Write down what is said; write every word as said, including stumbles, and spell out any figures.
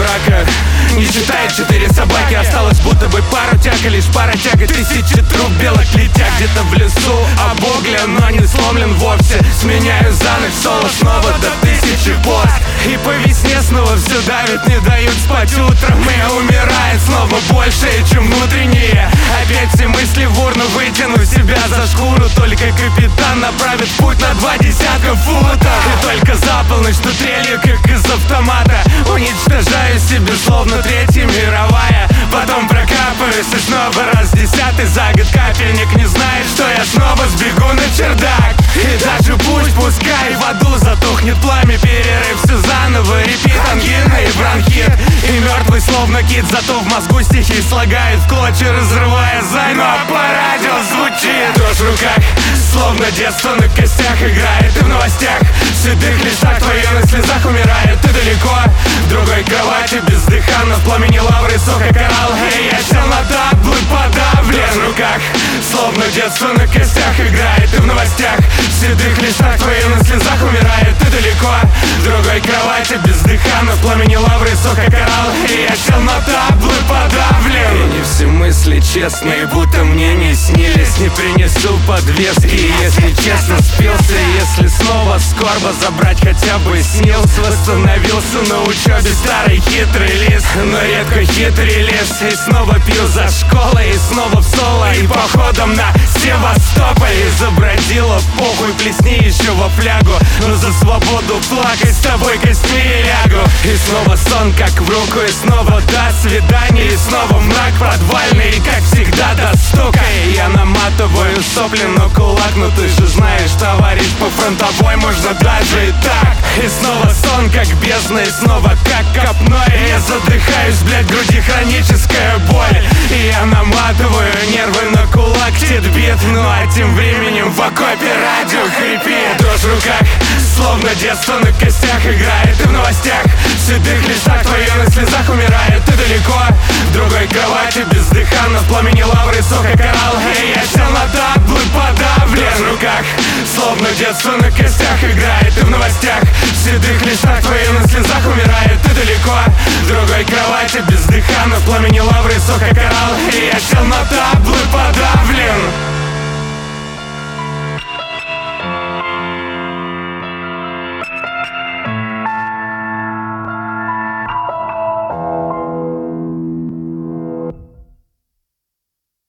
мрака. Не считая четыре собаки, осталось будто бы пару тяг, и лишь пара тяга. Тысячи труп белок летят где-то в лесу, обуглен, но не сломлен вовсе. Сменяю за ночь соло снова до тысячи пост. И по весне снова все давит, не дают спать утром. И умирает снова больше, чем внутренние. Опять все мысли в урну, вытяну себя за шкуру. Только капитан направит путь на два десятка футов. И только за полночь, что трелью, как из автомата, уничтожаю себе, словно Третья мировая. Потом прокапываюсь и снова раз десятый за год. Капельник не знает, что я снова сбегу на чердак. И даже пусть, пускай в аду затухнет пламя, перерыв все заново, репит, ангина и бронхит. И мертвый словно кит, зато в мозгу стихи слагают в клочья, разрывая зай. Но по радио звучит дрожь в руках, словно детство на костях играет. И в новостях в седых листах твои на слезах умирает. Ты далеко, в другой кровати бездыханно, в пламени лавры сухо коралл. И я сел на таблы подавлен в руках, словно детство на костях играет. И в новостях в седых листах твои на слезах умирает. Ты далеко, в другой кровати бездыханно, в пламени лавры сухо коралл. И я сел на таблы подавлен. И не все мысли честные, будто мне не снились. Не принесу подвески, если честно спился. Если снова скорба забрать хотя бы снилс. Восстановился на учебе старый хитрый лис, но редко хитрый лес. И снова пью за школой, и снова в соло, и походом на Севастополь. Изобразила похуй, плесни еще во флягу, но за свободу плакать с тобой костьми лягу. И снова сон как в руку, и снова до свидания. И снова мрак подвальный, и как всегда до стука. И я наматываю сопли на кулак, но ты же знаешь, товарищ, по фронтовой можно даже и так. И снова сон как бездна, и снова как копной. И я задыхаюсь, блядь, в груди хроническая боль. И я наматываю нервы на кулак, тит-бит. Ну а тем временем в окопе радио хрипит. Дрожь в руках, словно детство на костях играет. И в новостях в седых листах твои на слезах умирает. Ты далеко, в другой кровати бездыханно, в пламени лавры сухо коралл. И я сел на таблы подавлен в руках, словно детство на костях играет. И в новостях в седых листах твои на слезах умирает. Ты далеко, в другой кровати бездыханно, в пламени лавры сухо коралл. И я сел на таблы подавлен.